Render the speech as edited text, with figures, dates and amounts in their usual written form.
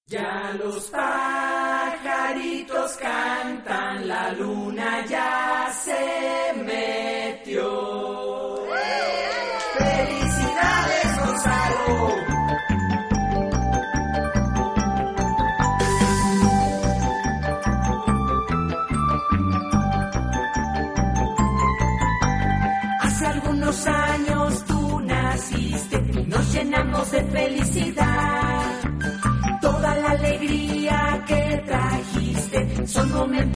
Ya los pajaritos cantan, la luna ya se metió. ¡Felicidades, Gonzalo! Hace algunos años tú naciste y nos llenamos de felicidad. Toda la alegría que trajiste son momentos